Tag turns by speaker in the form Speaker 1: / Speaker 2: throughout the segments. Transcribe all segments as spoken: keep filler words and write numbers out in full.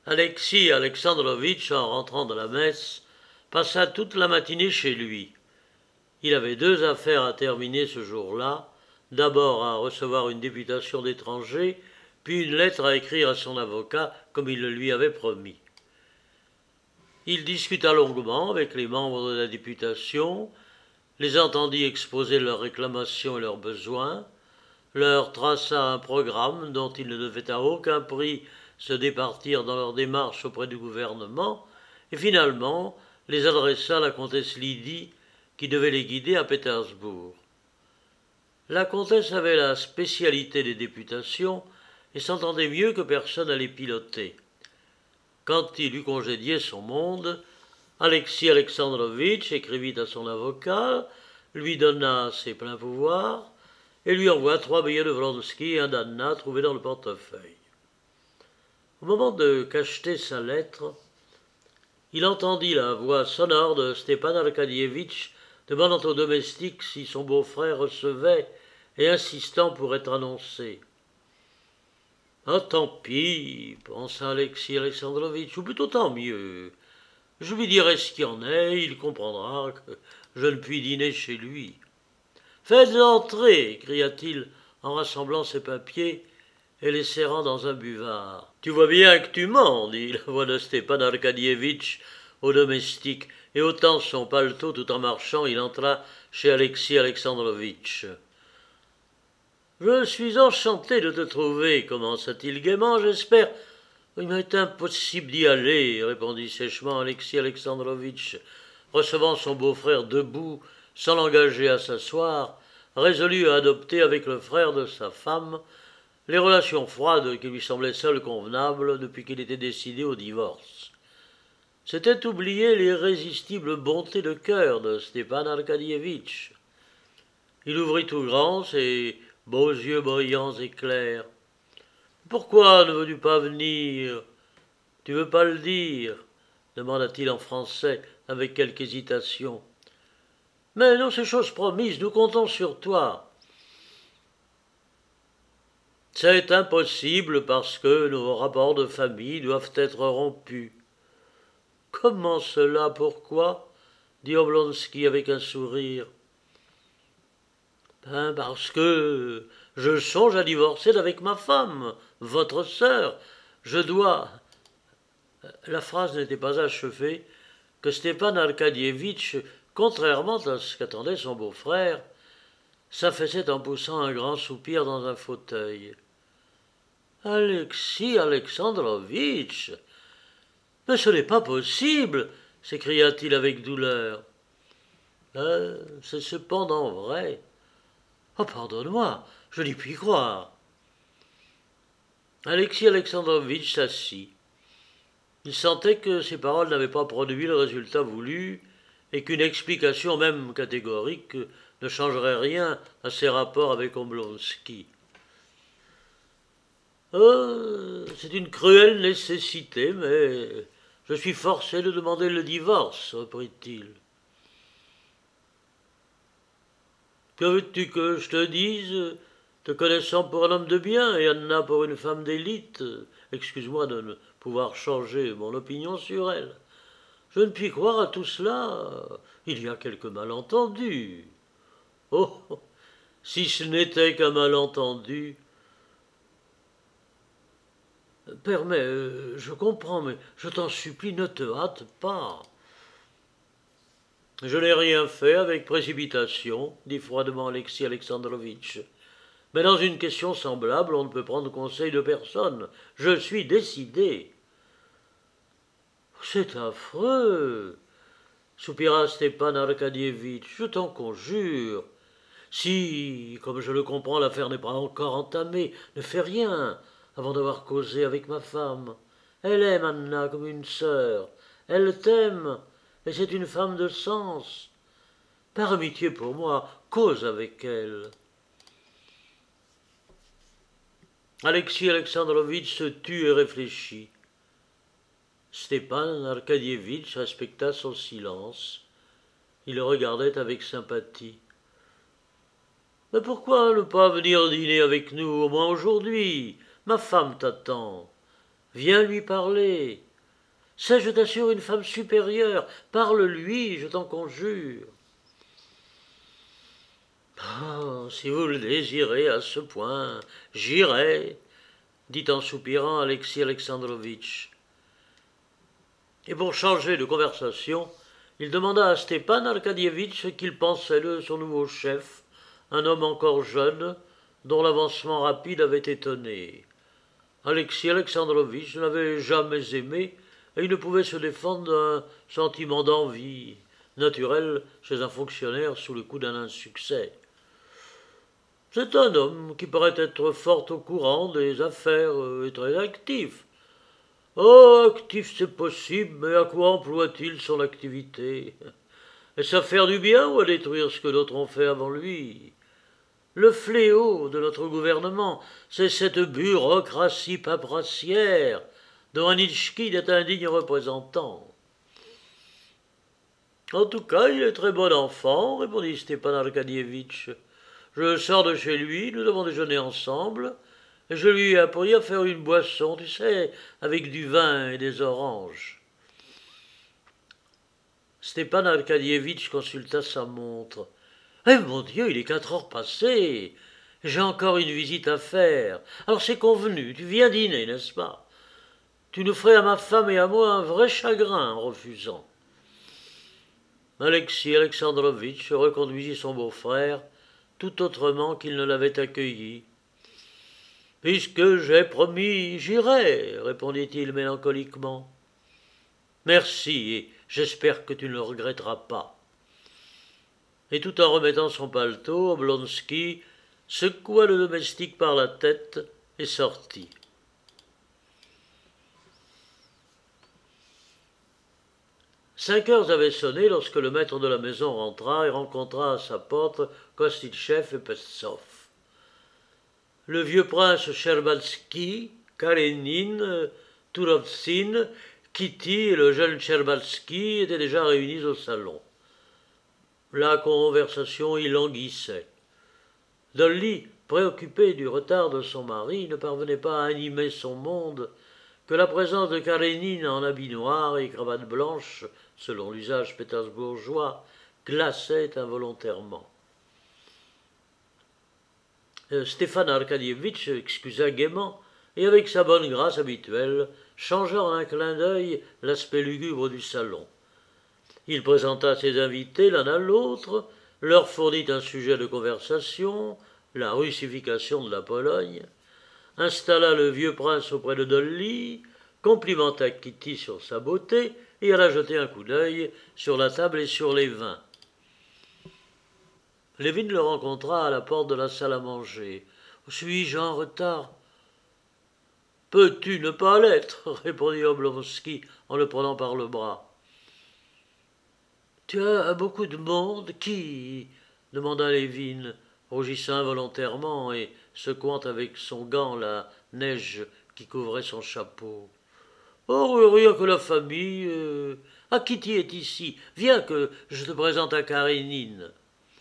Speaker 1: Alexis Alexandrovitch, en rentrant de la messe, passa toute la matinée chez lui. Il avait deux affaires à terminer ce jour-là, d'abord à recevoir une députation d'étrangers, puis une lettre à écrire à son avocat, comme il le lui avait promis. Il discuta longuement avec les membres de la députation, les entendit exposer leurs réclamations et leurs besoins, leur traça un programme dont ils ne devaient à aucun prix se départir dans leur démarche auprès du gouvernement, et finalement les adressa à la comtesse Lydie, qui devait les guider à Pétersbourg. La comtesse avait la spécialité des députations et s'entendait mieux que personne à les piloter. Quand il eut congédié son monde, Alexis Alexandrovitch écrivit à son avocat, lui donna ses pleins pouvoirs et lui envoya trois billets de Vronsky et un d'Anna trouvés dans le portefeuille. Au moment de cacheter sa lettre, il entendit la voix sonore de Stepan Arkadievitch demandant au domestique si son beau-frère recevait et insistant pour être annoncé. « Ah, tant pis, pensa Alexis Alexandrovitch, ou plutôt tant mieux. Je lui dirai ce qu'il en est, il comprendra que je ne puis dîner chez lui. »« Faites entrer » cria-t-il en rassemblant ses papiers et les serrant dans un buvard. « Tu vois bien que tu mens, dit la voix de Stepan Arkadievitch au domestique, et ôtant son paletot tout en marchant, il entra chez Alexis Alexandrovitch. « Je suis enchanté de te trouver, commença-t-il gaiement, j'espère. »« Il m'est impossible d'y aller, répondit sèchement Alexis Alexandrovitch, recevant son beau-frère debout, sans l'engager à s'asseoir, résolu à adopter avec le frère de sa femme les relations froides qui lui semblaient seules convenables depuis qu'il était décidé au divorce. C'était oublier l'irrésistible bonté de cœur de Stepan Arkadievitch. Il ouvrit tout grand ses beaux yeux brillants et clairs. « Pourquoi ne veux-tu pas venir ? Tu veux pas le dire ?» demanda-t-il en français avec quelque hésitation. « Mais non, c'est chose promise, nous comptons sur toi. »« C'est impossible parce que nos rapports de famille doivent être rompus. »« Comment cela, pourquoi ?» dit Oblonsky avec un sourire. Ben parce que je songe à divorcer d'avec ma femme, votre sœur. Je dois... » La phrase n'était pas achevée que Stepan Arkadievitch, contrairement à ce qu'attendait son beau-frère, s'affaissait en poussant un grand soupir dans un fauteuil. « Alexis Alexandrovitch, mais ce n'est pas possible !» s'écria-t-il avec douleur. Euh, « C'est cependant vrai. »« Oh, pardonne-moi, je n'y puis croire. » Alexis Alexandrovitch s'assit. Il sentait que ses paroles n'avaient pas produit le résultat voulu et qu'une explication, même catégorique, ne changerait rien à ses rapports avec Oblonsky. Euh, « C'est une cruelle nécessité, mais je suis forcé de demander le divorce, » reprit-il. « Que veux-tu que je te dise, te connaissant pour un homme de bien et Anna pour une femme d'élite? Excuse-moi de ne pouvoir changer mon opinion sur elle. Je ne puis croire à tout cela. Il y a quelque malentendu. Oh, si ce n'était qu'un malentendu. Permets, je comprends, mais je t'en supplie, ne te hâte pas. » « Je n'ai rien fait avec précipitation, » dit froidement Alexis Alexandrovitch. « Mais dans une question semblable, on ne peut prendre conseil de personne. Je suis décidé. »« C'est affreux, » soupira Stepan Arkadievitch. « Je t'en conjure. Si, comme je le comprends, l'affaire n'est pas encore entamée, ne fais rien avant d'avoir causé avec ma femme. Elle aime Anna comme une sœur. Elle t'aime. Et c'est une femme de sens. Par amitié pour moi, cause avec elle. » Alexis Alexandrovitch se tut et réfléchit. Stepan Arkadievitch respecta son silence. Il le regardait avec sympathie. « Mais pourquoi ne pas venir dîner avec nous, au moins aujourd'hui? Ma femme t'attend. Viens lui parler. C'est, je t'assure, une femme supérieure. Parle-lui, je t'en conjure. Ah, si vous le désirez à ce point, j'irai, dit en soupirant Alexis Alexandrovitch. Et pour changer de conversation, il demanda à Stepan Arkadievitch ce qu'il pensait de son nouveau chef, un homme encore jeune, dont l'avancement rapide avait étonné. Alexis Alexandrovitch ne l'avait jamais aimé et il ne pouvait se défendre d'un sentiment d'envie, naturel chez un fonctionnaire sous le coup d'un insuccès. C'est un homme qui paraît être fort au courant des affaires et très actif. Oh, actif c'est possible, mais à quoi emploie-t-il son activité? Est-ce à faire du bien ou à détruire ce que d'autres ont fait avant lui? Le fléau de notre gouvernement, c'est cette bureaucratie paperassière dont Anichkin est un digne représentant. En tout cas, il est très bon enfant, répondit Stepan Arkadievitch. Je sors de chez lui, nous avons déjeuné ensemble, et je lui ai appris à faire une boisson, tu sais, avec du vin et des oranges. Stepan Arkadievitch consulta sa montre. Eh mon Dieu, il est quatre heures passées. J'ai encore une visite à faire. Alors c'est convenu, tu viens dîner, n'est-ce pas? Tu nous ferais à ma femme et à moi un vrai chagrin en refusant. Alexis Alexandrovitch reconduisit son beau-frère tout autrement qu'il ne l'avait accueilli. « Puisque j'ai promis, j'irai, répondit-il mélancoliquement. Merci, et j'espère que tu ne le regretteras pas. Et tout en remettant son paletot, Oblonsky secoua le domestique par la tête et sortit. Cinq heures avaient sonné lorsque le maître de la maison rentra et rencontra à sa porte Kostitchev et Pestsov. Le vieux prince Tcherbalski, Karénine, Tourovtsine, Kitty et le jeune Tcherbalski étaient déjà réunis au salon. La conversation y languissait. Dolly, préoccupée du retard de son mari, ne parvenait pas à animer son monde que la présence de Karénine en habit noir et cravate blanche, selon l'usage pétersbourgeois, glaçait involontairement. Stéphane Arkadievitch excusa gaiement et avec sa bonne grâce habituelle changea en un clin d'œil l'aspect lugubre du salon. Il présenta ses invités l'un à l'autre, leur fournit un sujet de conversation, la russification de la Pologne, installa le vieux prince auprès de Dolly, complimenta Kitty sur sa beauté et alla jeter un coup d'œil sur la table et sur les vins. Lévin le rencontra à la porte de la salle à manger. « Suis-je en retard ?»« Peux-tu ne pas l'être ?» répondit Oblonsky en le prenant par le bras. « Tu as beaucoup de monde. Qui ?» demanda Lévin, rougissant involontairement et secouant avec son gant la neige qui couvrait son chapeau. « Oh, rien que la famille. Euh... Ah, Kitty est ici. Viens que je te présente à Karénine. »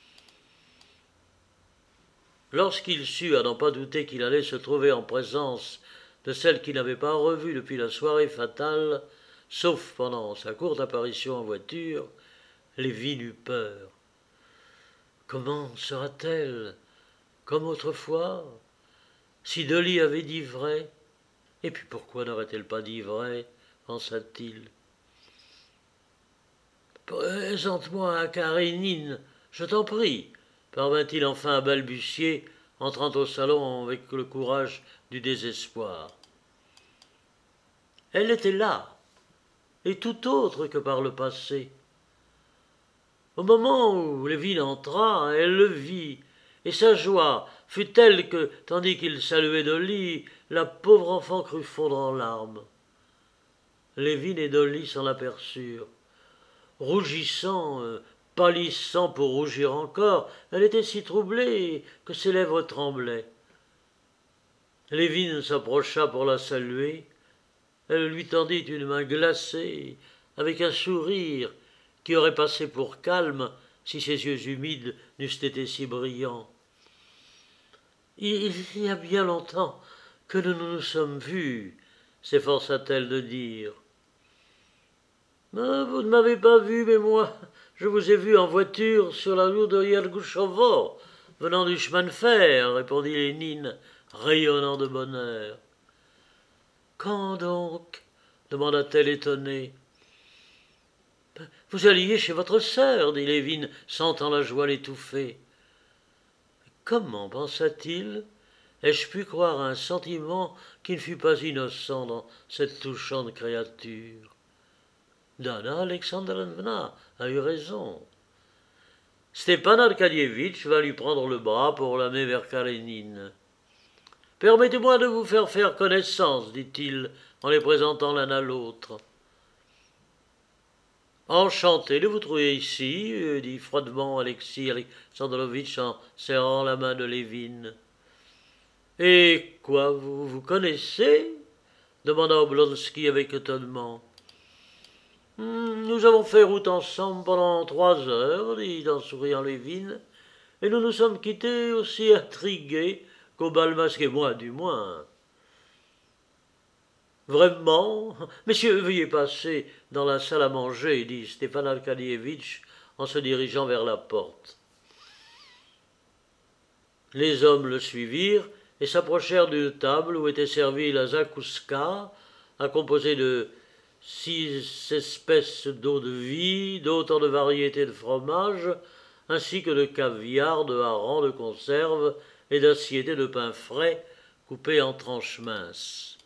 Speaker 1: Lorsqu'il sut, à n'en pas douter qu'il allait se trouver en présence de celle qu'il n'avait pas revue depuis la soirée fatale, sauf pendant sa courte apparition en voiture, Lévin eut peur. Comment sera-t-elle? Comme autrefois? Si Dolly avait dit vrai, et puis pourquoi n'aurait-elle pas dit vrai, pensa-t-il. Présente-moi à Karénine, je t'en prie, parvint-il enfin à balbutier, entrant au salon avec le courage du désespoir. Elle était là, et tout autre que par le passé. Au moment où Lévin entra, elle le vit, et sa joie fut telle que, tandis qu'il saluait Dolly, la pauvre enfant crut fondre en larmes. Lévin et Dolly s'en aperçurent. Rougissant, euh, pâlissant pour rougir encore, elle était si troublée que ses lèvres tremblaient. Lévin s'approcha pour la saluer. Elle lui tendit une main glacée, avec un sourire qui aurait passé pour calme si ses yeux humides n'eussent été si brillants. « Il y a bien longtemps que nous nous sommes vus, » s'efforça-t-elle de dire. Ah, vous ne m'avez pas vu, mais moi, je vous ai vu en voiture sur la route de Yergushovo, venant du chemin de fer, répondit Lénine, rayonnant de bonheur. Quand donc demanda-t-elle étonnée. Vous alliez chez votre sœur, dit Lévin, sentant la joie l'étouffer. Comment pensa-t-il? Ai-je pu croire à un sentiment qui ne fut pas innocent dans cette touchante créature? Dana Alexandrovna a eu raison. Stepan Arkadievitch va lui prendre le bras pour l'amener vers Karénine. « Permettez-moi de vous faire faire connaissance, dit-il, en les présentant l'un à l'autre. « Enchanté de vous trouver ici, dit froidement Alexis Alexandrovitch en serrant la main de Lévin. « Et quoi, vous vous connaissez ?» demanda Oblonsky avec étonnement. « Nous avons fait route ensemble pendant trois heures, dit en souriant Lévin, et nous nous sommes quittés aussi intrigués qu'au bal masqué, moi du moins. »« Vraiment ? Messieurs, veuillez passer dans la salle à manger, dit Stepan Arkadievitch en se dirigeant vers la porte. Les hommes le suivirent et s'approchèrent d'une table où était servie la zakouska, à composer de six espèces d'eau de vie, d'autant de variétés de fromages, ainsi que de caviar, de harengs, de conserves et d'assiettes de pain frais coupés en tranches minces.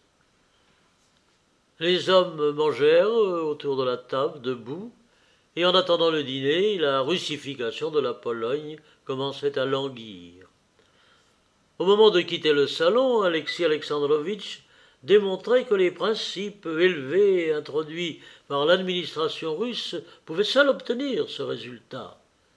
Speaker 1: Les hommes mangèrent autour de la table, debout, et en attendant le dîner, la russification de la Pologne commençait à languir. Au moment de quitter le salon, Alexis Alexandrovitch démontrait que les principes élevés et introduits par l'administration russe pouvaient seuls obtenir ce résultat.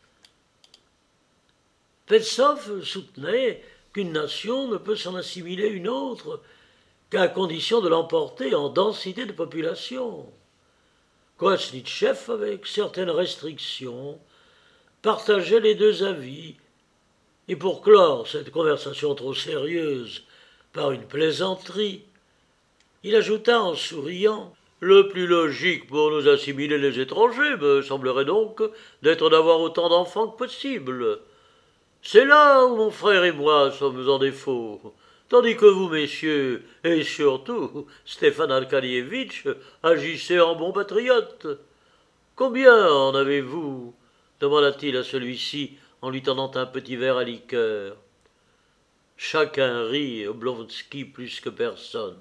Speaker 1: Peltsov soutenait qu'une nation ne peut s'en assimiler une autre qu'à condition de l'emporter en densité de population. Kolesnitchev, avec certaines restrictions, partageait les deux avis, et pour clore cette conversation trop sérieuse par une plaisanterie, il ajouta en souriant « Le plus logique pour nous assimiler les étrangers me semblerait donc d'être d'avoir autant d'enfants que possible. C'est là où mon frère et moi sommes en défaut, tandis que vous, messieurs, et surtout Stepan Arkadievitch, agissez en bon patriote. Combien en avez-vous » demanda-t-il à celui-ci en lui tendant un petit verre à liqueur. Chacun rit, Oblonsky plus que personne.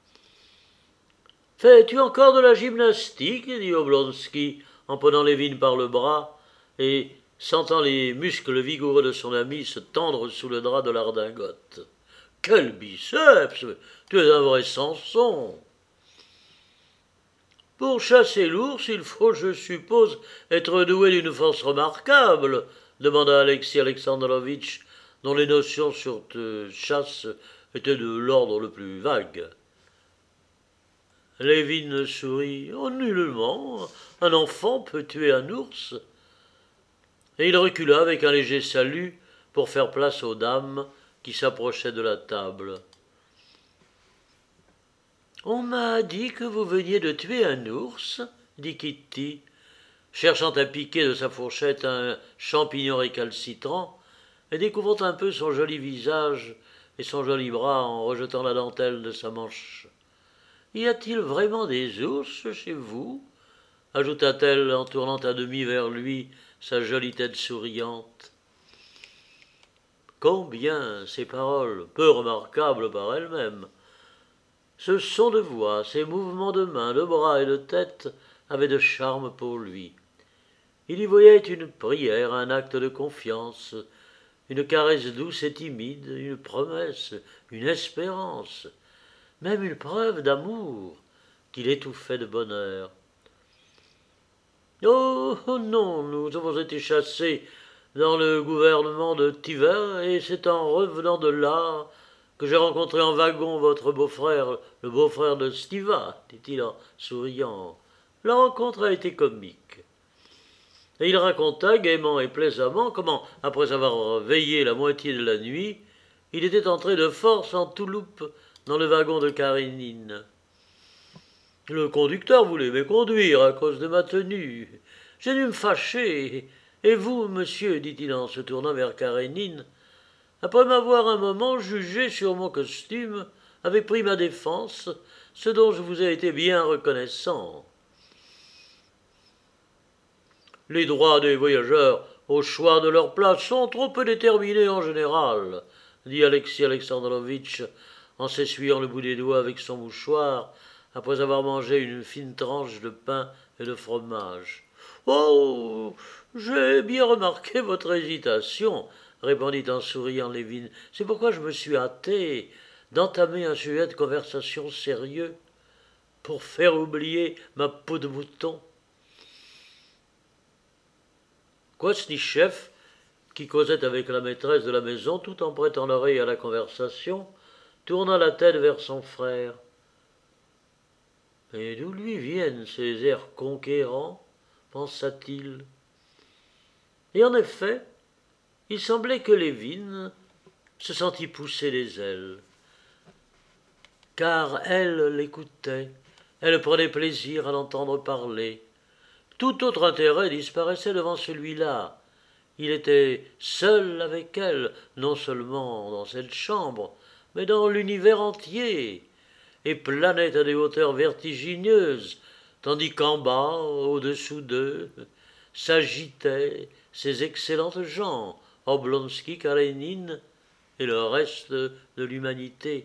Speaker 1: « Fais-tu encore de la gymnastique » dit Oblonsky en prenant Lévin par le bras et sentant les muscles vigoureux de son ami se tendre sous le drap de la redingote. « Quel biceps ! Tu es un vrai Samson !»« Pour chasser l'ours, il faut, je suppose, être doué d'une force remarquable » demanda Alexis Alexandrovitch, dont les notions sur de chasse étaient de l'ordre le plus vague. Lévin sourit. « Oh, nullement. Un enfant peut tuer un ours. » Et il recula avec un léger salut pour faire place aux dames qui s'approchaient de la table. « On m'a dit que vous veniez de tuer un ours, » dit Kitty, cherchant à piquer de sa fourchette un champignon récalcitrant et découvrant un peu son joli visage et son joli bras en rejetant la dentelle de sa manche. « Y a-t-il vraiment des ours chez vous ?» ajouta-t-elle en tournant à demi vers lui sa jolie tête souriante. Combien ces paroles, peu remarquables par elles-mêmes, ce son de voix, ces mouvements de mains, de bras et de tête avaient de charme pour lui. Il y voyait une prière, un acte de confiance, une caresse douce et timide, une promesse, une espérance, même une preuve d'amour qui l'étouffait de bonheur. « Oh, oh non, nous avons été chassés dans le gouvernement de Tver, et c'est en revenant de là que j'ai rencontré en wagon votre beau-frère, le beau-frère de Stiva, dit-il en souriant. La rencontre a été comique. » Et il raconta gaiement et plaisamment comment, après avoir veillé la moitié de la nuit, il était entré de force en touloupe dans le wagon de Karénine. Le conducteur voulait me conduire à cause de ma tenue. J'ai dû me fâcher. Et vous, monsieur, dit-il en se tournant vers Karénine, après m'avoir un moment jugé sur mon costume, avez pris ma défense, ce dont je vous ai été bien reconnaissant. Les droits des voyageurs au choix de leur place sont trop peu déterminés en général, dit Alexis Alexandrovitch en s'essuyant le bout des doigts avec son mouchoir, après avoir mangé une fine tranche de pain et de fromage. « Oh, j'ai bien remarqué votre hésitation, » répondit en souriant Lévin. « C'est pourquoi je me suis hâté d'entamer un sujet de conversation sérieux, pour faire oublier ma peau de mouton. » Kwasnichev, qui causait avec la maîtresse de la maison tout en prêtant l'oreille à la conversation, tourna la tête vers son frère. « Et d'où lui viennent ces airs conquérants ?» pensa-t-il. Et en effet, il semblait que Lévin se sentît pousser les ailes. Car elle l'écoutait, elle prenait plaisir à l'entendre parler. Tout autre intérêt disparaissait devant celui-là. Il était seul avec elle, non seulement dans cette chambre, mais dans l'univers entier, et planait à des hauteurs vertigineuses, tandis qu'en bas, au-dessous d'eux, s'agitaient ces excellentes gens, Oblonsky, Karénine et le reste de l'humanité.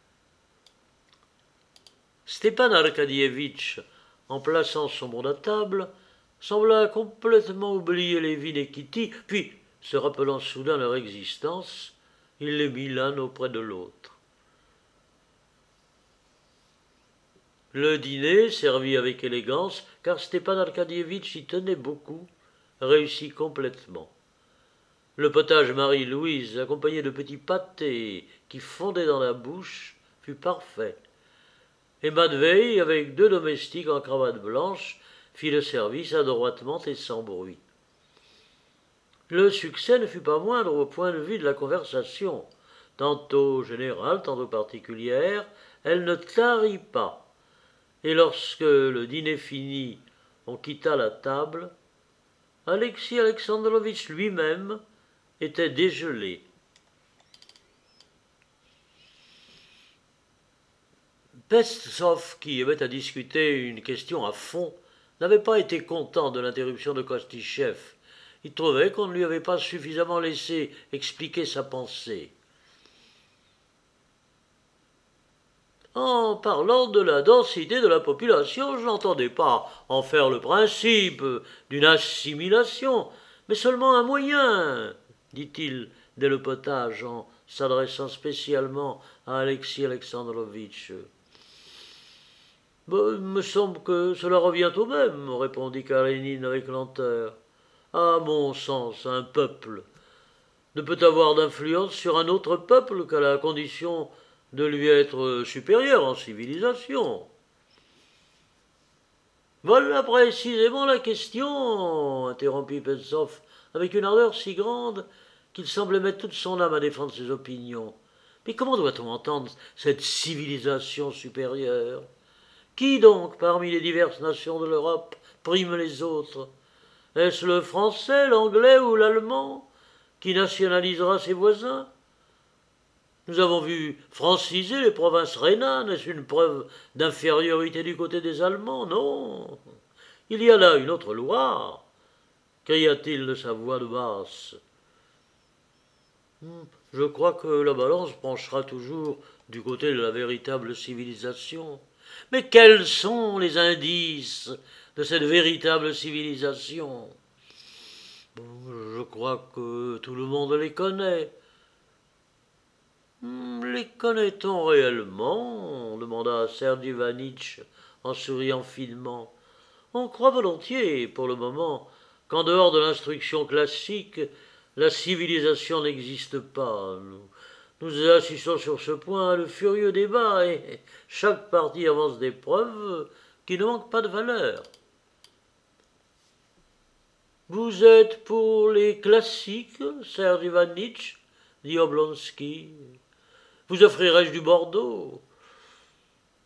Speaker 1: Stepan Arkadievitch, en plaçant son monde à table, sembla complètement oublier Lévin et Kitty, puis, se rappelant soudain leur existence, il les mit l'un auprès de l'autre. Le dîner, servi avec élégance, car Stepan Arkadievitch y tenait beaucoup, réussit complètement. Le potage Marie-Louise, accompagné de petits pâtés qui fondaient dans la bouche, fut parfait. Et Matvei, avec deux domestiques en cravate blanche, fit le service adroitement et sans bruit. Le succès ne fut pas moindre au point de vue de la conversation. Tantôt générale, tantôt particulière, elle ne tarit pas. Et lorsque le dîner fini, on quitta la table, Alexis Alexandrovitch lui-même était dégelé. Pestsov, qui aimait à discuter une question à fond, n'avait pas été content de l'interruption de Kosnichev. Il trouvait qu'on ne lui avait pas suffisamment laissé expliquer sa pensée. En parlant de la densité de la population, je n'entendais pas en faire le principe d'une assimilation, mais seulement un moyen, dit-il dès le potage en s'adressant spécialement à Alexis Alexandrovitch. « Il me semble que cela revient au même, » répondit Karénine avec lenteur. « À mon sens, un peuple ne peut avoir d'influence sur un autre peuple qu'à la condition de lui être supérieur en civilisation. » « Voilà précisément la question, » interrompit Pestsov, avec une ardeur si grande qu'il semblait mettre toute son âme à défendre ses opinions. « Mais comment doit-on entendre cette civilisation supérieure ? Qui donc, parmi les diverses nations de l'Europe, prime les autres ? Est-ce le français, l'anglais ou l'allemand qui nationalisera ses voisins ? Nous avons vu franciser les provinces rhénanes, est-ce une preuve d'infériorité du côté des Allemands ? Non. Il y a là une autre loi, cria-t-il de sa voix de basse. Je crois que la balance penchera toujours du côté de la véritable civilisation. Mais quels sont les indices de cette véritable civilisation ? Je crois que tout le monde les connaît. Les connaît-on réellement ? Demanda Serge Ivanitch en souriant finement. On croit volontiers, pour le moment, qu'en dehors de l'instruction classique, la civilisation n'existe pas. Nous, nous assistons sur ce point à de furieux débats et chaque parti avance des preuves qui ne manquent pas de valeur. Vous êtes pour les classiques, Serge Ivanitch, dit Oblonsky. Vous offrirai-je du Bordeaux ?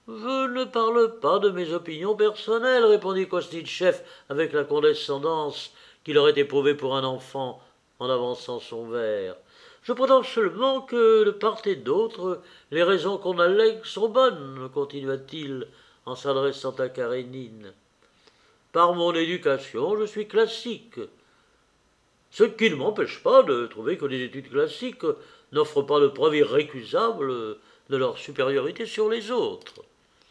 Speaker 1: Je ne parle pas de mes opinions personnelles, répondit Kosnitchev avec la condescendance qu'il aurait éprouvée pour un enfant en avançant son verre. Je prétends seulement que, de part et d'autre, les raisons qu'on allègue sont bonnes, continua-t-il en s'adressant à Karénine. Par mon éducation, je suis classique. Ce qui ne m'empêche pas de trouver que les études classiques n'offrent pas de preuve irrécusable de leur supériorité sur les autres.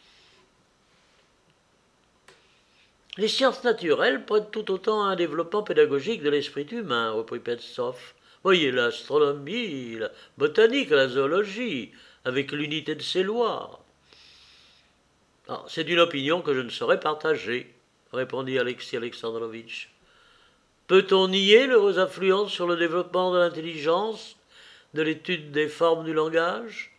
Speaker 1: Les sciences naturelles prêtent tout autant à un développement pédagogique de l'esprit humain, reprit Petzoff. Voyez l'astronomie, la botanique, la zoologie, avec l'unité de ses lois. Ah, c'est une opinion que je ne saurais partager, répondit Alexis Alexandrovitch. Peut-on nier l'heureuse influence sur le développement de l'intelligence, de l'étude des formes du langage?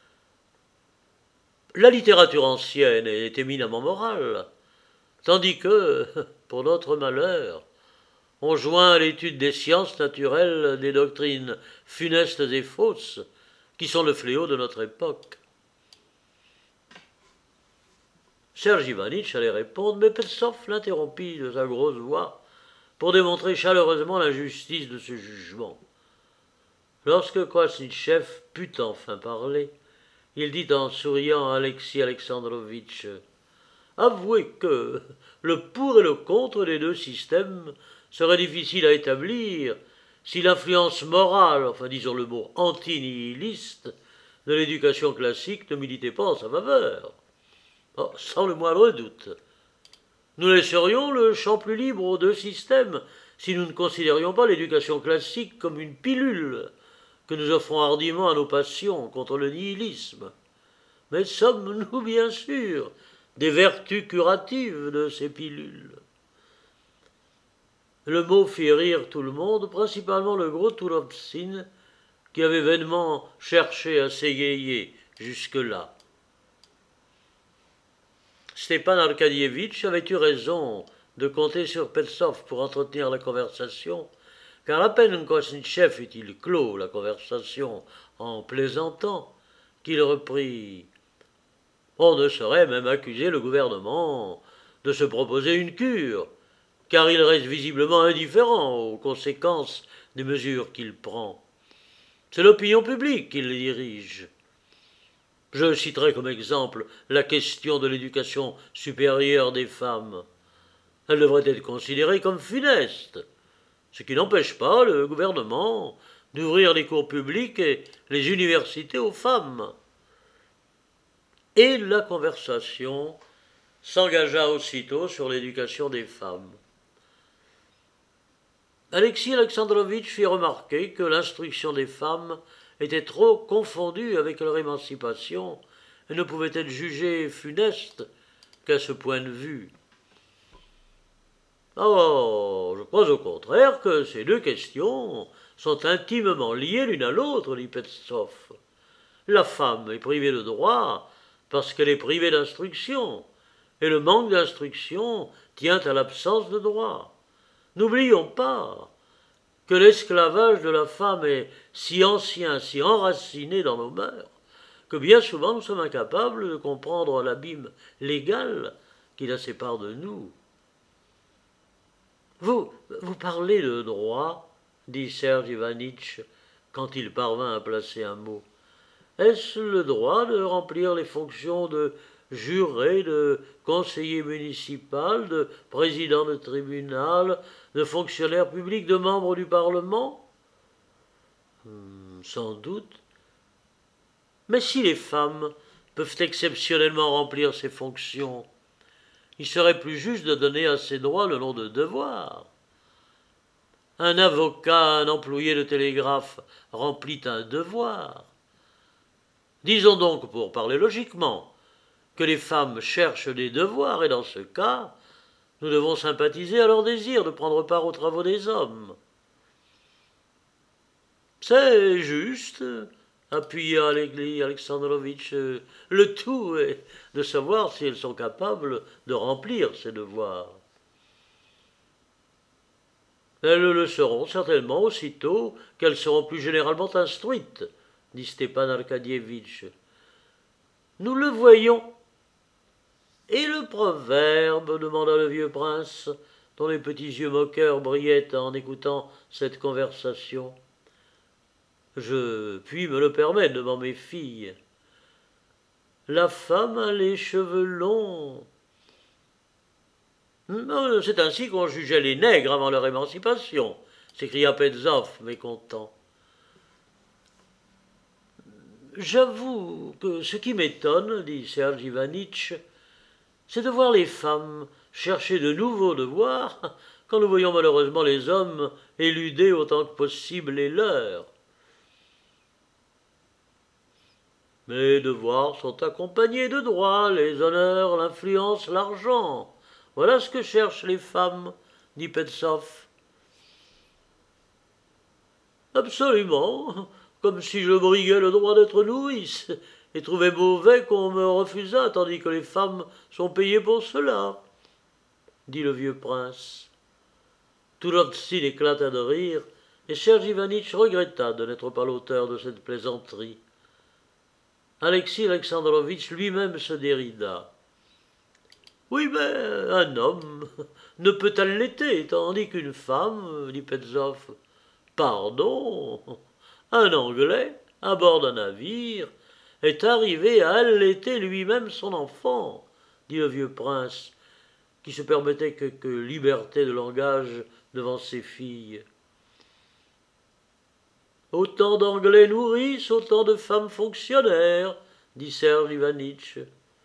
Speaker 1: La littérature ancienne est éminemment morale, tandis que, pour notre malheur, on joint à l'étude des sciences naturelles des doctrines funestes et fausses, qui sont le fléau de notre époque. Serge Ivanitch allait répondre, mais Petzoff l'interrompit de sa grosse voix pour démontrer chaleureusement l'injustice de ce jugement. Lorsque Kosnitchev put enfin parler, il dit en souriant à Alexis Alexandrovitch « Avouez que le pour et le contre des deux systèmes serait difficile à établir si l'influence morale, enfin disons le mot anti-nihiliste, de l'éducation classique ne militait pas en sa faveur. Oh, sans le moindre doute. Nous laisserions le champ plus libre aux deux systèmes si nous ne considérions pas l'éducation classique comme une pilule que nous offrons hardiment à nos passions contre le nihilisme. Mais sommes-nous bien sûrs des vertus curatives de ces pilules? Le mot fit rire tout le monde, principalement le gros Toulovtsine, qui avait vainement cherché à s'égayer jusque-là. Stepan Arkadievitch avait eu raison de compter sur Petzoff pour entretenir la conversation, car à peine Kosnitchev eut-il clos la conversation en plaisantant, qu'il reprit « On ne saurait même accuser le gouvernement de se proposer une cure, car il reste visiblement indifférent aux conséquences des mesures qu'il prend. C'est l'opinion publique qui les dirige. Je citerai comme exemple la question de l'éducation supérieure des femmes. Elle devrait être considérée comme funeste, ce qui n'empêche pas le gouvernement d'ouvrir les cours publics et les universités aux femmes. » Et la conversation s'engagea aussitôt sur l'éducation des femmes. Alexis Alexandrovitch fit remarquer que l'instruction des femmes était trop confondue avec leur émancipation et ne pouvait être jugée funeste qu'à ce point de vue. Oh, je crois au contraire que ces deux questions sont intimement liées l'une à l'autre, dit Petzoff. La femme est privée de droit parce qu'elle est privée d'instruction, et le manque d'instruction tient à l'absence de droit. N'oublions pas que l'esclavage de la femme est si ancien, si enraciné dans nos mœurs, que bien souvent nous sommes incapables de comprendre l'abîme légal qui la sépare de nous. Vous, vous parlez de droit, dit Serge Ivanitch, quand il parvint à placer un mot. Est-ce le droit de remplir les fonctions de juré, de conseiller municipal, de président de tribunal, de fonctionnaire public, de membre du Parlement? hmm, Sans doute. Mais si les femmes peuvent exceptionnellement remplir ces fonctions, il serait plus juste de donner à ces droits le nom de devoir. Un avocat, un employé de télégraphe remplit un devoir. Disons donc, pour parler logiquement, que les femmes cherchent des devoirs, et dans ce cas, nous devons sympathiser à leur désir de prendre part aux travaux des hommes. C'est juste, appuya Alexandrovitch, le tout est de savoir si elles sont capables de remplir ces devoirs. Elles le seront certainement aussitôt qu'elles seront plus généralement instruites, dit Stepan Arkadievitch. Nous le voyons, Et le proverbe demanda le vieux prince, dont les petits yeux moqueurs brillaient en écoutant cette conversation. Je puis me le permettre devant mes filles. La femme a les cheveux longs. C'est ainsi qu'on jugeait les nègres avant leur émancipation, s'écria Petzoff, mécontent. J'avoue que ce qui m'étonne, dit Serge Ivanitch, c'est de voir les femmes chercher de nouveaux devoirs quand nous voyons malheureusement les hommes éluder autant que possible les leurs. Mes devoirs sont accompagnés de droits, les honneurs, l'influence, l'argent. Voilà ce que cherchent les femmes, dit Petzoff. Absolument, comme si je briguais le droit d'être nourrice, et trouvais mauvais qu'on me refusât, tandis que les femmes sont payées pour cela, dit le vieux prince. Toulovtsine éclata de rire, et Serge Ivanitch regretta de n'être pas l'auteur de cette plaisanterie. Alexis Alexandrovitch lui-même se dérida. Oui, mais un homme ne peut allaiter, tandis qu'une femme, dit Petzoff. Pardon, un Anglais, à bord d'un navire, est arrivé à allaiter lui-même son enfant, dit le vieux prince, qui se permettait quelque liberté de langage devant ses filles. Autant d'Anglais nourrices, autant de femmes fonctionnaires, dit Serge Ivanitch.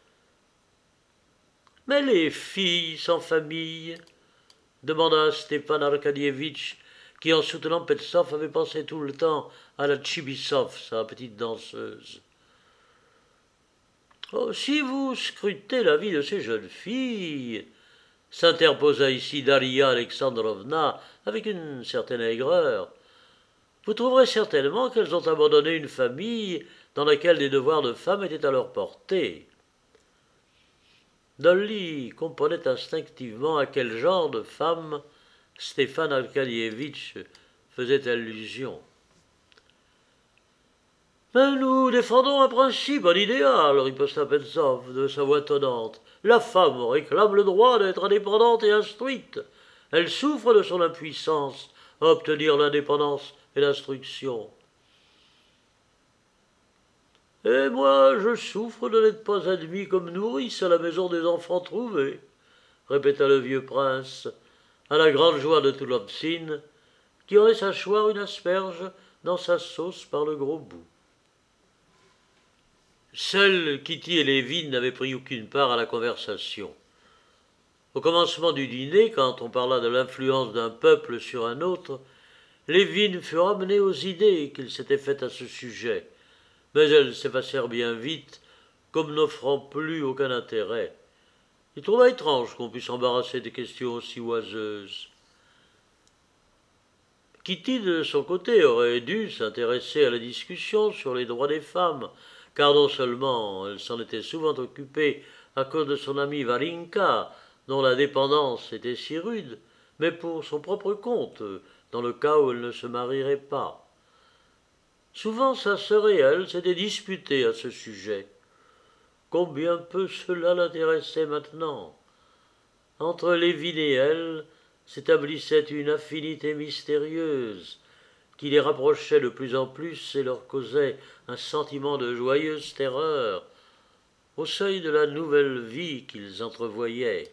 Speaker 1: Mais les filles sans famille, demanda Stepan Arkadievitch, qui en soutenant Petzoff avait pensé tout le temps à la Tchibissov, sa petite danseuse. Oh, si vous scrutez la vie de ces jeunes filles, s'interposa ici Daria Alexandrovna avec une certaine aigreur, vous trouverez certainement qu'elles ont abandonné une famille dans laquelle des devoirs de femme étaient à leur portée. Dolly comprenait instinctivement à quel genre de femme Stéphane Arkadievitch faisait allusion. Mais nous défendons un principe, un idéal, riposta Petzoff de sa voix tonnante. La femme réclame le droit d'être indépendante et instruite. Elle souffre de son impuissance à obtenir l'indépendance et l'instruction. Et moi, je souffre de n'être pas admis comme nourrice à la maison des enfants trouvés, répéta le vieux prince, à la grande joie de Toulovtsine, qui aurait sa choir une asperge dans sa sauce par le gros bout. Seuls Kitty et Lévin n'avaient pris aucune part à la conversation. Au commencement du dîner, quand on parla de l'influence d'un peuple sur un autre, Lévin fut ramené aux idées qu'il s'était faites à ce sujet, mais elles s'effacèrent bien vite, comme n'offrant plus aucun intérêt. Il trouva étrange qu'on puisse s'embarrasser de questions aussi oiseuses. Kitty, de son côté, aurait dû s'intéresser à la discussion sur les droits des femmes, car non seulement elle s'en était souvent occupée à cause de son amie Varinka, dont la dépendance était si rude, mais pour son propre compte, dans le cas où elle ne se marierait pas. Souvent sa sœur et elle s'étaient disputées à ce sujet. Combien peu cela l'intéressait maintenant. Entre Lévin et elle s'établissait une affinité mystérieuse qui les rapprochait de plus en plus et leur causait un sentiment de joyeuse terreur au seuil de la nouvelle vie qu'ils entrevoyaient.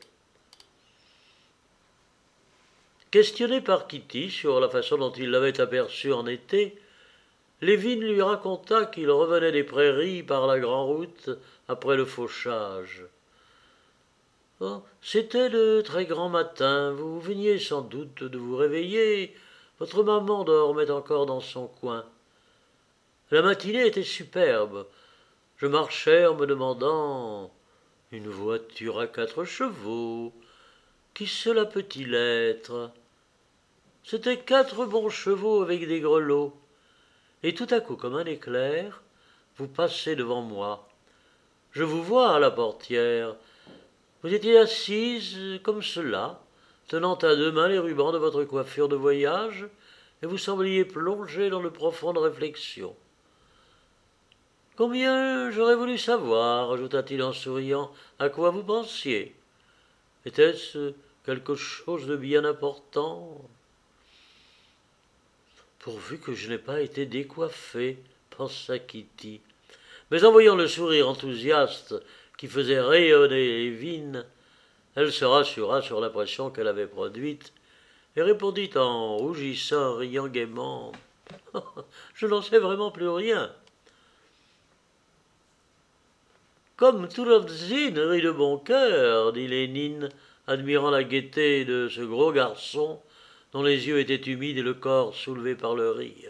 Speaker 1: Questionné par Kitty sur la façon dont il l'avait aperçue en été, Lévin lui raconta qu'il revenait des prairies par la grande-route après le fauchage. Oh, c'était de très grand matin, vous veniez sans doute de vous réveiller, votre maman dormait encore dans son coin. La matinée était superbe. Je marchais en me demandant « Une voiture à quatre chevaux, qui cela peut-il être ?» C'étaient quatre bons chevaux avec des grelots. Et tout à coup, comme un éclair, vous passez devant moi. Je vous vois à la portière. Vous étiez assise comme cela, tenant à deux mains les rubans de votre coiffure de voyage, et vous sembliez plongée dans de profondes réflexions. Combien j'aurais voulu savoir, ajouta-t-il en souriant, à quoi vous pensiez. Était-ce quelque chose de bien important? Pourvu que je n'ai pas été décoiffée, pensa Kitty. Mais en voyant le sourire enthousiaste qui faisait rayonner Lévin, elle se rassura sur l'impression qu'elle avait produite et répondit en rougissant, riant gaiement. « Je n'en sais vraiment plus rien. » Comme Turovzine rit de bon cœur, dit Lénine, admirant la gaieté de ce gros garçon dont les yeux étaient humides et le corps soulevé par le rire.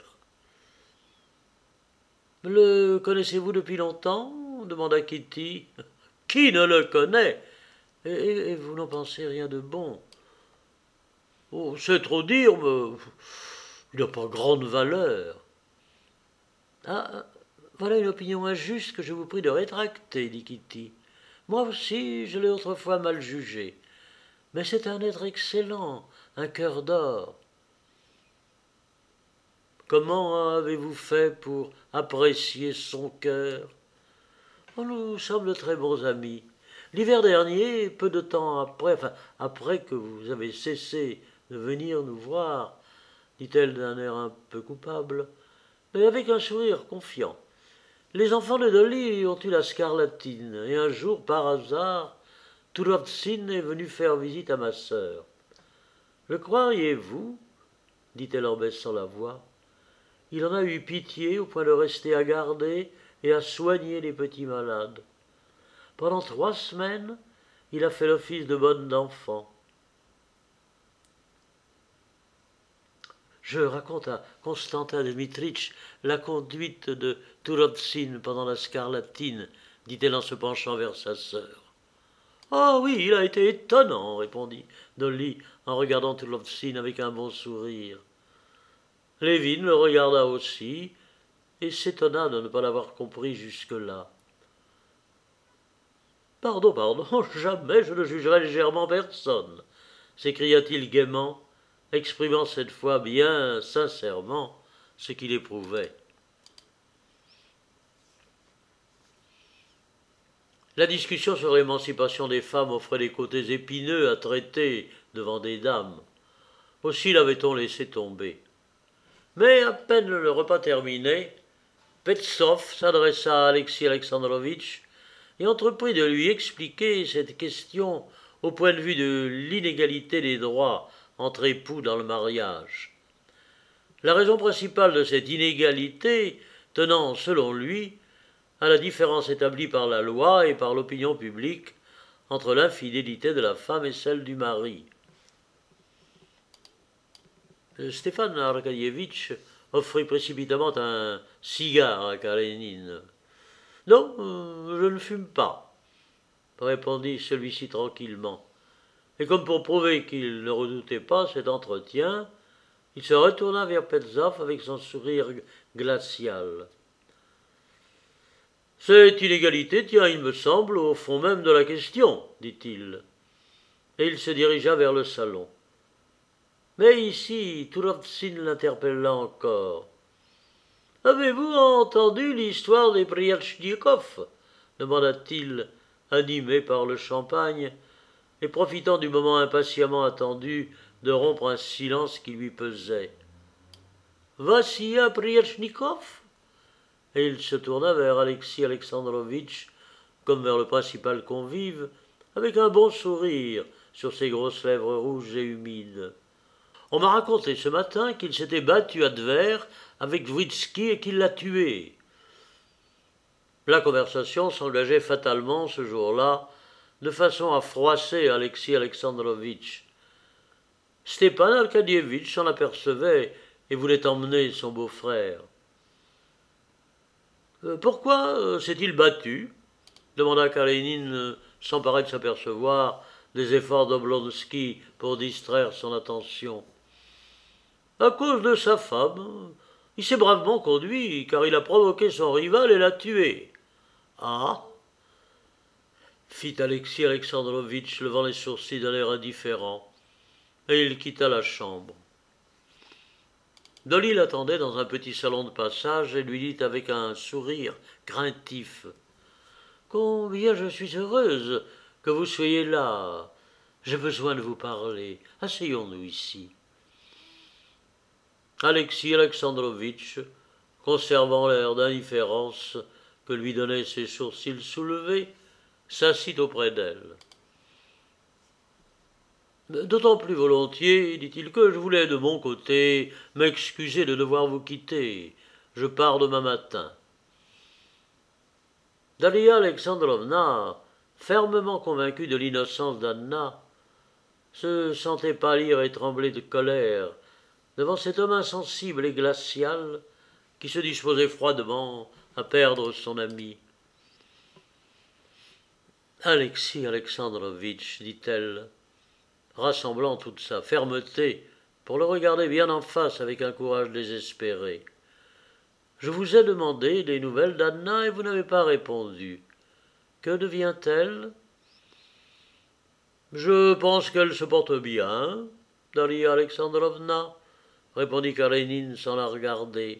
Speaker 1: « Le connaissez-vous depuis longtemps ?» demanda Kitty. « Qui ne le connaît ? Et, et, et vous n'en pensez rien de bon. Oh, c'est trop dire, mais il n'a pas grande valeur. » Ah, voilà une opinion injuste que je vous prie de rétracter, dit Kitty. Moi aussi, je l'ai autrefois mal jugé. Mais c'est un être excellent, un cœur d'or. Comment avez-vous fait pour apprécier son cœur? Oh, nous sommes de très bons amis. L'hiver dernier, peu de temps après, enfin, après que vous avez cessé de venir nous voir, dit-elle d'un air un peu coupable, mais avec un sourire confiant. Les enfants de Dolly ont eu la scarlatine, et un jour, par hasard, Turovtsine est venu faire visite à ma sœur. Le croiriez-vous? dit-elle en baissant la voix. Il en a eu pitié au point de rester à garder et à soigner les petits malades. Pendant trois semaines, il a fait l'office de bonne d'enfant. Je raconte à Constantin Dmitritch la conduite de Turovtsine pendant la scarlatine, dit-elle en se penchant vers sa sœur. « Ah oui, il a été étonnant, répondit Dolly en regardant Turovtsine avec un bon sourire. Lévin le regarda aussi et s'étonna de ne pas l'avoir compris jusque-là. « Pardon, pardon, jamais je ne jugerai légèrement personne, s'écria-t-il gaiement, exprimant cette fois bien sincèrement ce qu'il éprouvait. La discussion sur l'émancipation des femmes offrait des côtés épineux à traiter devant des dames. Aussi l'avait-on laissé tomber. Mais à peine le repas terminé, Petsov s'adressa à Alexis Alexandrovitch et entreprit de lui expliquer cette question au point de vue de l'inégalité des droits entre époux dans le mariage. La raison principale de cette inégalité tenant, selon lui, à la différence établie par la loi et par l'opinion publique entre l'infidélité de la femme et celle du mari. Stéphane Arkadievitch offrit précipitamment un cigare à Karénine. « Non, je ne fume pas, » répondit celui-ci tranquillement. Et comme pour prouver qu'il ne redoutait pas cet entretien, il se retourna vers Petsov avec son sourire glacial. « Cette inégalité tient, il me semble, au fond même de la question, dit-il. Et il se dirigea vers le salon. Mais ici, Turovtsine l'interpella encore. « Avez-vous entendu l'histoire des Priachnikov » demanda-t-il, animé par le champagne, et profitant du moment impatiemment attendu de rompre un silence qui lui pesait. « Vassia Priachnikov » Et il se tourna vers Alexis Alexandrovitch, comme vers le principal convive, avec un bon sourire sur ses grosses lèvres rouges et humides. « On m'a raconté ce matin qu'il s'était battu à Tver avec Vritsky et qu'il l'a tué. » La conversation s'engageait fatalement ce jour-là, de façon à froisser Alexis Alexandrovitch. Stepan Arkadievitch s'en apercevait et voulait emmener son beau-frère. « Pourquoi s'est-il battu ?» demanda Karénine sans paraître s'apercevoir des efforts d'Oblonsky pour distraire son attention. « À cause de sa femme. Il s'est bravement conduit, car il a provoqué son rival et l'a tué. »« Ah » fit Alexis Alexandrovitch, levant les sourcils d'un air indifférent, et il quitta la chambre. Dolly l'attendait dans un petit salon de passage et lui dit avec un sourire craintif « Combien je suis heureuse que vous soyez là. J'ai besoin de vous parler. Asseyons-nous ici. » Alexis Alexandrovitch, conservant l'air d'indifférence que lui donnaient ses sourcils soulevés, s'assit auprès d'elle. « D'autant plus volontiers, dit-il, que je voulais de mon côté m'excuser de devoir vous quitter. Je pars demain matin. » Dalia Alexandrovna, fermement convaincue de l'innocence d'Anna, se sentait pâlir et trembler de colère devant cet homme insensible et glacial qui se disposait froidement à perdre son ami. « Alexis Alexandrovitch, dit-elle, rassemblant toute sa fermeté pour le regarder bien en face avec un courage désespéré. « Je vous ai demandé des nouvelles d'Anna et vous n'avez pas répondu. Que devient-elle ?»« Je pense qu'elle se porte bien, Dalia Alexandrovna, » répondit Karénine sans la regarder.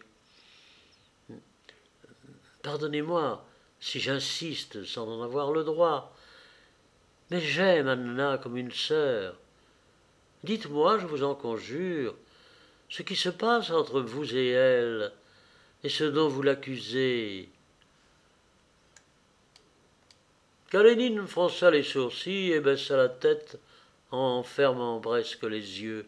Speaker 1: « Pardonnez-moi si j'insiste sans en avoir le droit, mais j'aime Anna comme une sœur. Dites-moi, je vous en conjure, ce qui se passe entre vous et elle, et ce dont vous l'accusez. » Karénine fronça les sourcils et baissa la tête en fermant presque les yeux.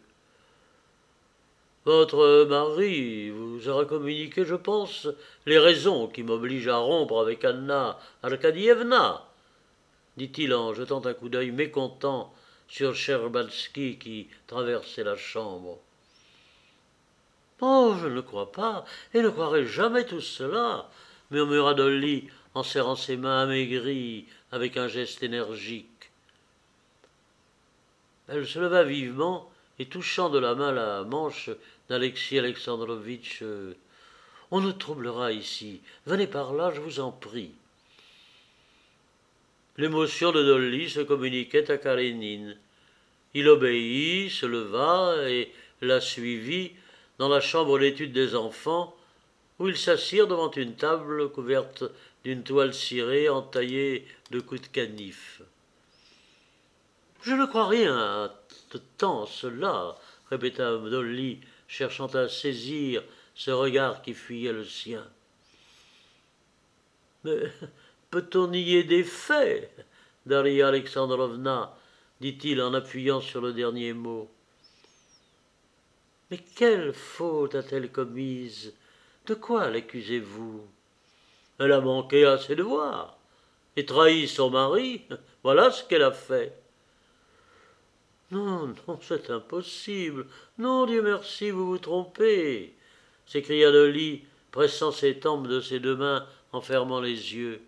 Speaker 1: « Votre mari vous aura communiqué, je pense, les raisons qui m'obligent à rompre avec Anna Arkadievna, dit-il en jetant un coup d'œil mécontent sur Tcherbalski qui traversait la chambre. « Oh, je ne le crois pas, et ne croirai jamais tout cela, » murmura Dolly en serrant ses mains amaigries avec un geste énergique. Elle se leva vivement et touchant de la main la manche d'Alexis Alexandrovitch, « On nous troublera ici. Venez par là, je vous en prie. » L'émotion de Dolly se communiquait à Karénine. Il obéit, se leva et la suivit dans la chambre d'études des enfants, où ils s'assirent devant une table couverte d'une toile cirée entaillée de coups de canif. « Je ne crois rien de tant cela, » répéta Dolly, cherchant à saisir ce regard qui fuyait le sien. « Mais peut-on nier des faits, Dalia Alexandrovna ?» dit-il en appuyant sur le dernier mot. « Mais quelle faute a-t-elle commise? De quoi l'accusez-vous? Elle a manqué à ses devoirs et trahi son mari. Voilà ce qu'elle a fait. » « Non, non, c'est impossible. Non, Dieu merci, vous vous trompez, » s'écria Dolly, pressant ses tempes de ses deux mains en fermant les yeux.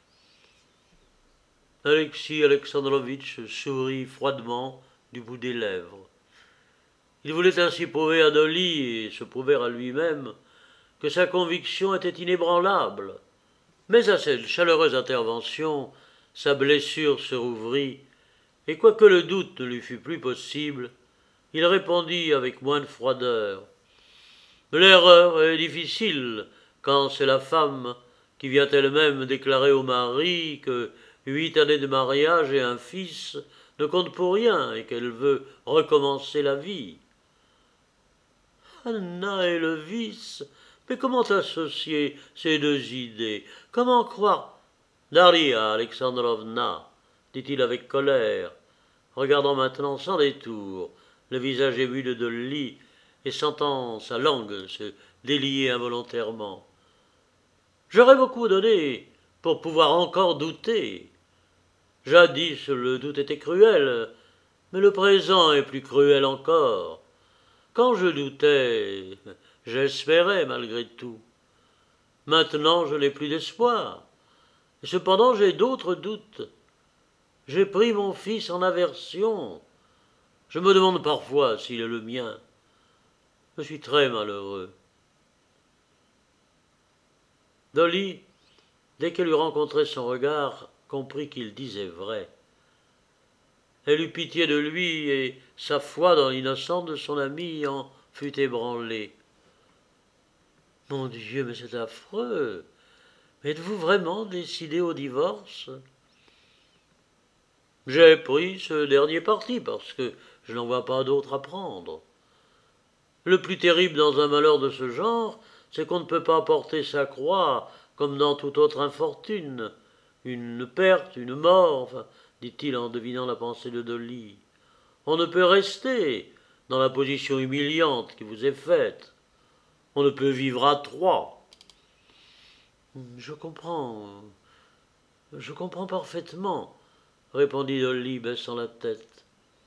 Speaker 1: Alexis Alexandrovitch sourit froidement du bout des lèvres. Il voulait ainsi prouver à Dolly et se prouver à lui-même que sa conviction était inébranlable. Mais à cette chaleureuse intervention, sa blessure se rouvrit, et quoique le doute ne lui fût plus possible, il répondit avec moins de froideur. « L'erreur est difficile quand c'est la femme qui vient elle-même déclarer au mari que huit années de mariage et un fils ne comptent pour rien et qu'elle veut recommencer la vie. » Anna et le vice, mais comment associer ces deux idées? Comment croire? « Dalia Alexandrovna, » dit-il avec colère, regardant maintenant sans détour le visage ému de Dolly et sentant sa langue se délier involontairement. « J'aurais beaucoup donné pour pouvoir encore douter. Jadis le doute était cruel, mais le présent est plus cruel encore. Quand je doutais, j'espérais malgré tout. Maintenant je n'ai plus d'espoir, et cependant j'ai d'autres doutes. J'ai pris mon fils en aversion. Je me demande parfois s'il est le mien. Je suis très malheureux. » Dolly, dès qu'elle eut rencontré son regard, comprit qu'il disait vrai. Elle eut pitié de lui et sa foi dans l'innocence de son ami en fut ébranlée. Mon Dieu, mais c'est affreux. Êtes-vous vraiment décidé au divorce? J'ai pris ce dernier parti parce que je n'en vois pas d'autre à prendre. Le plus terrible dans un malheur de ce genre, c'est qu'on ne peut pas porter sa croix comme dans toute autre infortune. Une perte, une mort, enfin, dit-il en devinant la pensée de Dolly. On ne peut rester dans la position humiliante qui vous est faite. On ne peut vivre à trois. Je comprends. Je comprends parfaitement, répondit Dolly, baissant la tête.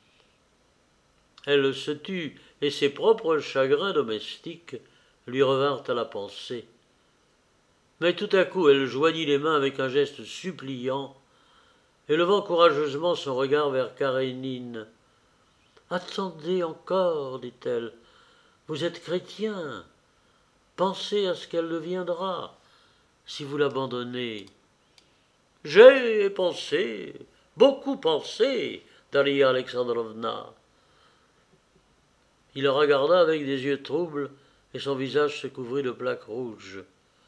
Speaker 1: Elle se tut, et ses propres chagrins domestiques lui revinrent à la pensée. Mais tout à coup elle joignit les mains avec un geste suppliant, et levant courageusement son regard vers Karénine. « Attendez encore, dit-elle, vous êtes chrétien. Pensez à ce qu'elle deviendra si vous l'abandonnez. »« J'ai pensé, beaucoup pensé, Daria Alexandrovna. » Il la regarda avec des yeux troubles, et son visage se couvrit de plaques rouges.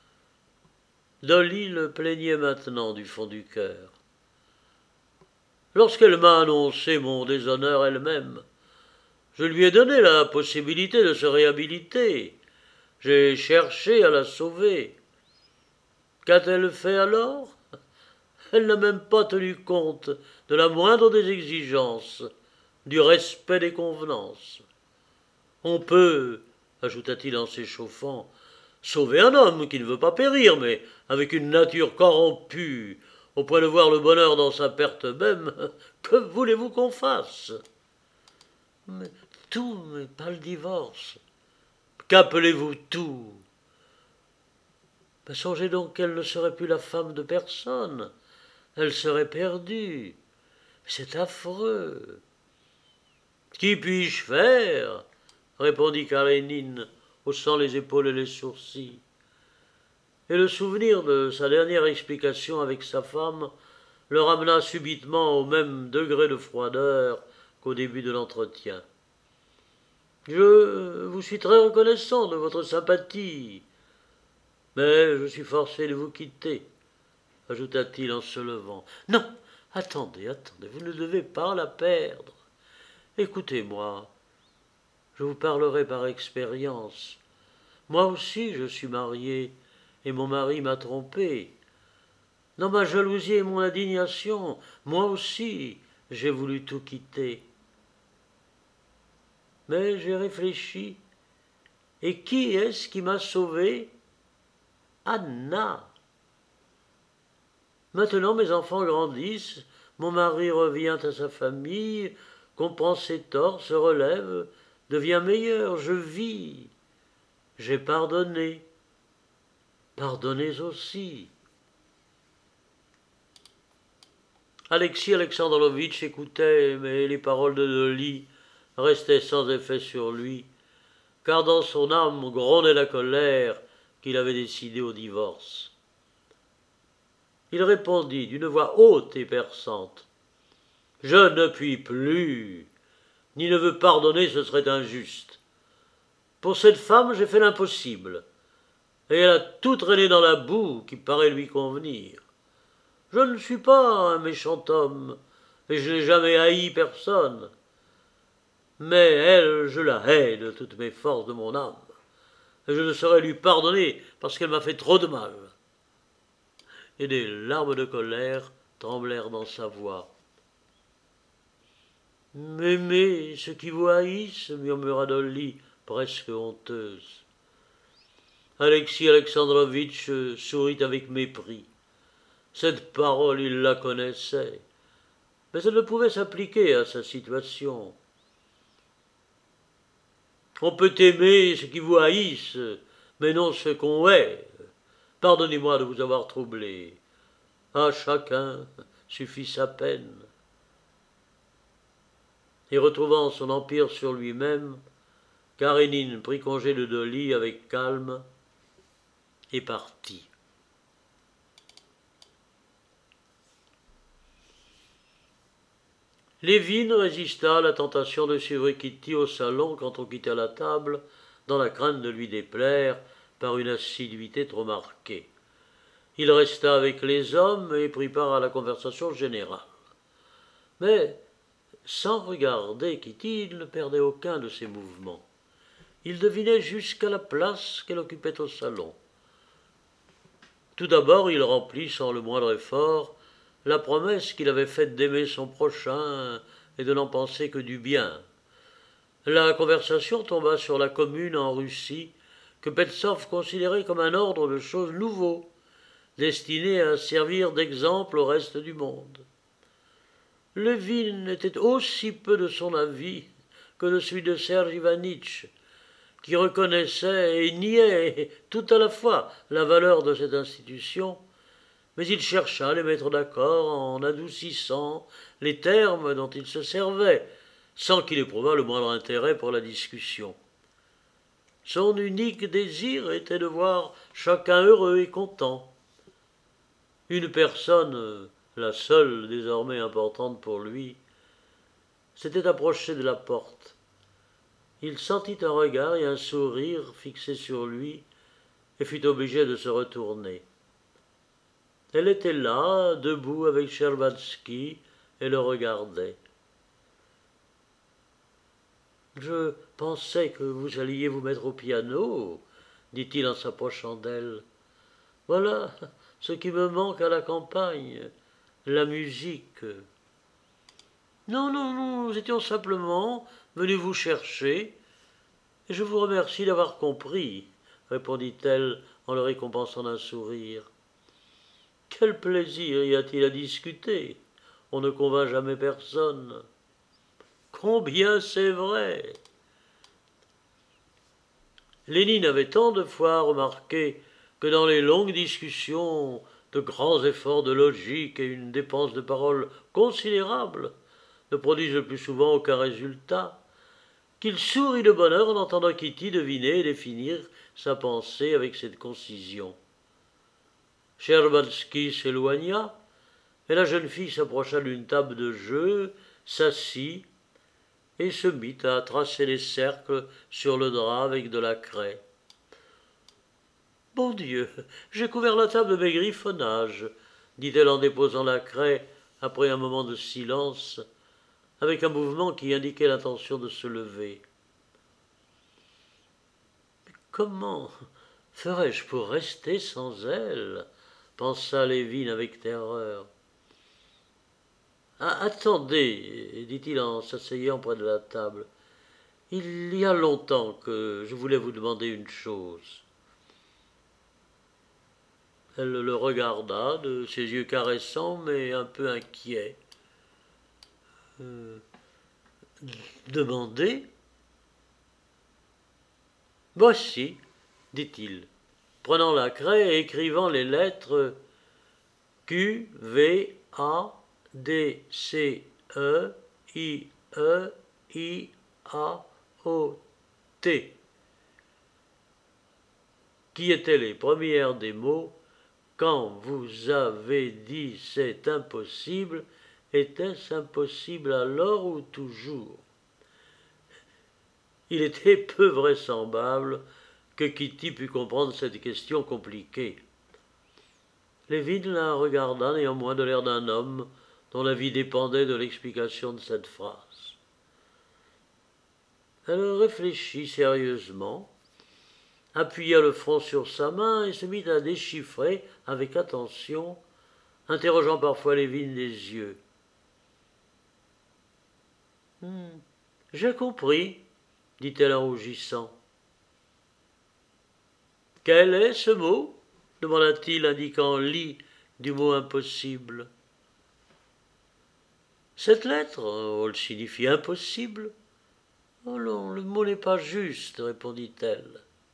Speaker 1: Dolly le plaignait maintenant du fond du cœur. Lorsqu'elle m'a annoncé mon déshonneur elle-même, je lui ai donné la possibilité de se réhabiliter. J'ai cherché à la sauver. Qu'a-t-elle fait alors? Elle n'a même pas tenu compte de la moindre des exigences, du respect des convenances. On peut, ajouta-t-il en s'échauffant, sauver un homme qui ne veut pas périr, mais avec une nature corrompue, au point de voir le bonheur dans sa perte même, que voulez-vous qu'on fasse? Mais tout, mais pas le divorce. Qu'appelez-vous tout? Ben, songez donc qu'elle ne serait plus la femme de personne. Elle serait perdue. C'est affreux. Qu'y puis-je faire? Répondit Karénine, haussant les épaules et les sourcils. Et le souvenir de sa dernière explication avec sa femme le ramena subitement au même degré de froideur qu'au début de l'entretien. « Je vous suis très reconnaissant de votre sympathie, mais je suis forcé de vous quitter, » ajouta-t-il en se levant. « Non, attendez, attendez, vous ne devez pas la perdre. Écoutez-moi, je vous parlerai par expérience. Moi aussi je suis marié, et mon mari m'a trompé. Dans ma jalousie et mon indignation, moi aussi j'ai voulu tout quitter. Mais j'ai réfléchi. Et qui est-ce qui m'a sauvé? Anna. Maintenant mes enfants grandissent, mon mari revient à sa famille, comprend ses torts, se relève, devient meilleur, je vis. J'ai pardonné. Pardonnez aussi. Alexis Alexandrovitch écoutait, mais les paroles de Dolly restaient sans effet sur lui, car dans son âme grondait la colère qu'il avait décidé au divorce. Il répondit d'une voix haute et perçante. « Je ne puis plus, ni ne veux pardonner, ce serait injuste. Pour cette femme, j'ai fait l'impossible, et elle a tout traîné dans la boue qui paraît lui convenir. Je ne suis pas un méchant homme, et je n'ai jamais haï personne. Mais elle, je la hais de toutes mes forces de mon âme, et je ne saurais lui pardonner parce qu'elle m'a fait trop de mal. » Et des larmes de colère tremblèrent dans sa voix. « M'aimer ceux qui vous haïssent, murmura Dolly, presque honteuse. Alexis Alexandrovitch sourit avec mépris. Cette parole, il la connaissait, mais elle ne pouvait s'appliquer à sa situation. On peut aimer ceux qui vous haïssent, mais non ceux qu'on hait. Pardonnez-moi de vous avoir troublé. À chacun suffit sa peine. » Et retrouvant son empire sur lui-même, Karénine prit congé de Dolly avec calme et partit. Lévine résista à la tentation de suivre Kitty au salon quand on quittait la table, dans la crainte de lui déplaire, par une assiduité trop marquée. Il resta avec les hommes et prit part à la conversation générale. Mais, sans regarder Kitty, il ne perdait aucun de ses mouvements. Il devinait jusqu'à la place qu'elle occupait au salon. Tout d'abord, il remplit sans le moindre effort la promesse qu'il avait faite d'aimer son prochain et de n'en penser que du bien. La conversation tomba sur la commune en Russie, que Petsov considérait comme un ordre de choses nouveau, destiné à servir d'exemple au reste du monde. Levin était aussi peu de son avis que de celui de Serge Ivanitch, qui reconnaissait et niait tout à la fois la valeur de cette institution, mais il chercha à les mettre d'accord en adoucissant les termes dont il se servait, sans qu'il éprouvât le moindre intérêt pour la discussion. Son unique désir était de voir chacun heureux et content. Une personne, la seule désormais importante pour lui, s'était approchée de la porte. Il sentit un regard et un sourire fixés sur lui et fut obligé de se retourner. Elle était là, debout avec Tcherbatsky, et le regardait. « Je pensais que vous alliez vous mettre au piano, » dit-il en s'approchant d'elle. « Voilà ce qui me manque à la campagne, la musique. »« Non, non, nous étions simplement venus vous chercher, et je vous remercie d'avoir compris, » répondit-elle en le récompensant d'un sourire. « Quel plaisir y a-t-il à discuter? On ne convainc jamais personne. » « Combien c'est vrai !» Lénine avait tant de fois remarqué que dans les longues discussions, de grands efforts de logique et une dépense de paroles considérable ne produisent le plus souvent aucun résultat, qu'il sourit de bonheur en entendant Kitty deviner et définir sa pensée avec cette concision. Tcherbatsky s'éloigna, et la jeune fille s'approcha d'une table de jeu, s'assit et se mit à tracer des cercles sur le drap avec de la craie. « Bon Dieu, j'ai couvert la table de mes griffonnages, » dit-elle en déposant la craie après un moment de silence, avec un mouvement qui indiquait l'intention de se lever. « Mais comment ferais-je pour rester sans elle ?» pensa Levin avec terreur. Ah, « attendez, dit-il en s'asseyant près de la table, il y a longtemps que je voulais vous demander une chose. » Elle le regarda, de ses yeux caressants, mais un peu inquiets. Euh, « Demander ? » ?»« Voici, dit-il, prenant la craie et écrivant les lettres Q, V, A, D, C, E, I, E, I, A, O, T, qui étaient les premières des mots « Quand vous avez dit c'est impossible, était-ce impossible alors ou toujours ?» Il était peu vraisemblable que Kitty pût comprendre cette question compliquée. Levin la regarda néanmoins de l'air d'un homme dont la vie dépendait de l'explication de cette phrase. Elle réfléchit sérieusement, appuya le front sur sa main et se mit à déchiffrer avec attention, interrogeant parfois Levin des yeux. Hmm, « J'ai compris, » dit-elle en rougissant. « Quel est ce mot ?» demanda-t-il, indiquant l'I du mot impossible. « Cette lettre, oh, elle signifie impossible. »« Oh non, le mot n'est pas juste, » répondit-elle.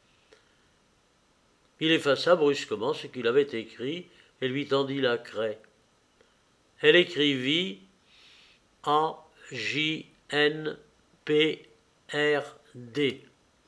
Speaker 1: Il effaça brusquement ce qu'il avait écrit et lui tendit la craie. Elle écrivit A J N P R D.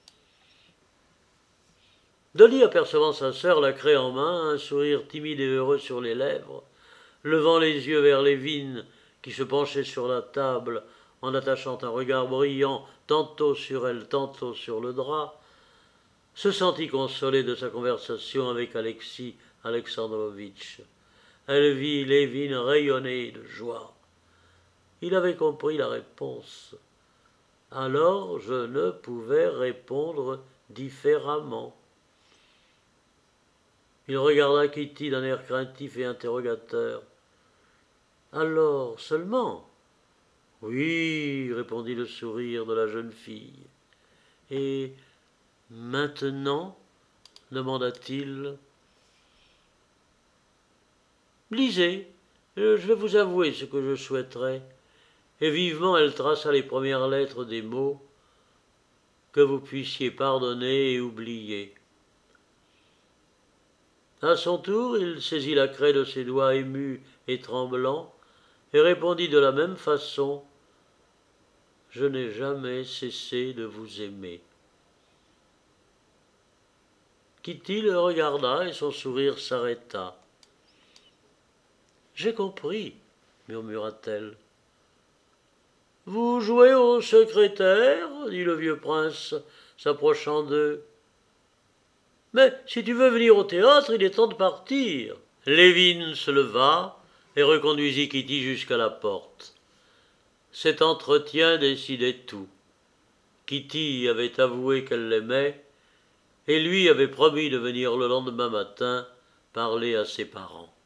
Speaker 1: Dolly, apercevant sa sœur, la craie en main, un sourire timide et heureux sur les lèvres, levant les yeux vers Levin, qui se penchait sur la table en attachant un regard brillant tantôt sur elle, tantôt sur le drap, se sentit consolé de sa conversation avec Alexis Alexandrovitch. Elle vit Lévin rayonner de joie. Il avait compris la réponse. Alors je ne pouvais répondre différemment. Il regarda Kitty d'un air craintif et interrogateur. Alors seulement? Oui, répondit le sourire de la jeune fille. Et maintenant? Demanda-t-il. Lisez, je vais vous avouer ce que je souhaiterais. Et vivement elle traça les premières lettres des mots que vous puissiez pardonner et oublier. À son tour, il saisit la craie de ses doigts émus et tremblants et répondit de la même façon « Je n'ai jamais cessé de vous aimer ». Kitty le regarda et son sourire s'arrêta. « J'ai compris, » murmura-t-elle. « Vous jouez au secrétaire ?» dit le vieux prince, s'approchant d'eux. « Mais si tu veux venir au théâtre, il est temps de partir. » Lévin se leva et reconduisit Kitty jusqu'à la porte. Cet entretien décidait tout. Kitty avait avoué qu'elle l'aimait, et lui avait promis de venir le lendemain matin parler à ses parents.